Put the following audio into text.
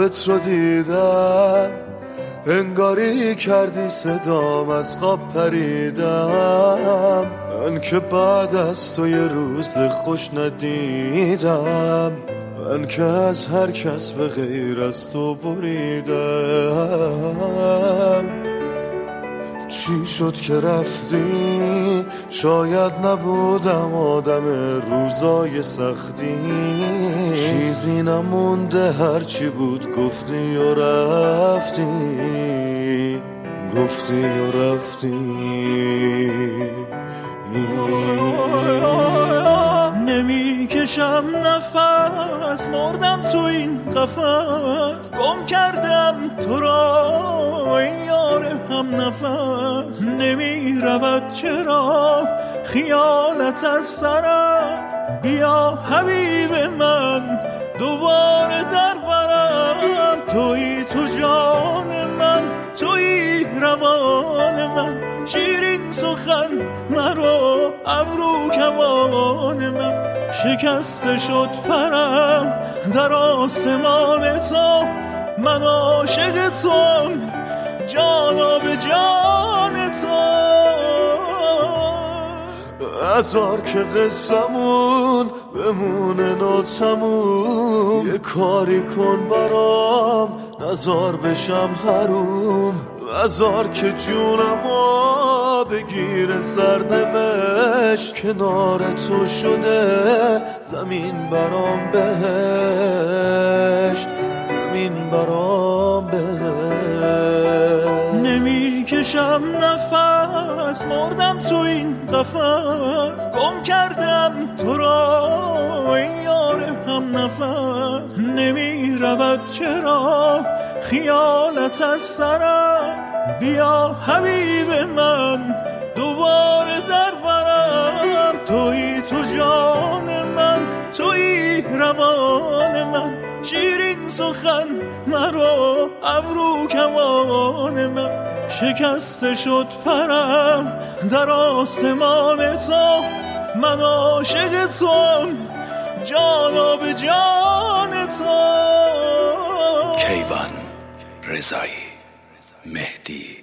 خوابت رو دیدم، انگاری کردی صدام از خواب پریدم. من که بعد از تو یه روز خوش ندیدم، من که از هر کس به غیر از تو بریدم. چی شد که رفتی؟ شاید نبودم آدم روزای سختی، چیزی نمونده هرچی بود گفتی و رفتی، گفتی و رفتی. نمیکشم نفس، مردم تو این قفس، گم کردم تو را ای یار هم نفس. نمیرود چرا خیالت از سرم، بیا حبیب من دوباره در برم. تویی تو جان من، تویی روان من، شیرین سخن مرا ابرو کمان من. شکسته شد پرم در آسمان تو، من عاشق توام جانا به جان تو. هزار که قصمون بمونه ناتموم، یه کاری کن برام نزار بشم حروم. هزار که جونمو بگیر سرنوشت، کنار تو شده زمین برام بهشت، زمین برام بهشت. نمیکشم نفس، مردم تو این قفس، گم کردم تو را ای یار هم نفس. نمیرود چرا خیالت از سرم، بیا حبیب من دوباره در برم. تویی تو جان من، تویی روان من، شیرین سخن مرا ابرو کمان من. شکسته شد پرم در آسمان تو، من عاشق توام جانا به جان تو. کیوان رضایی، مهدی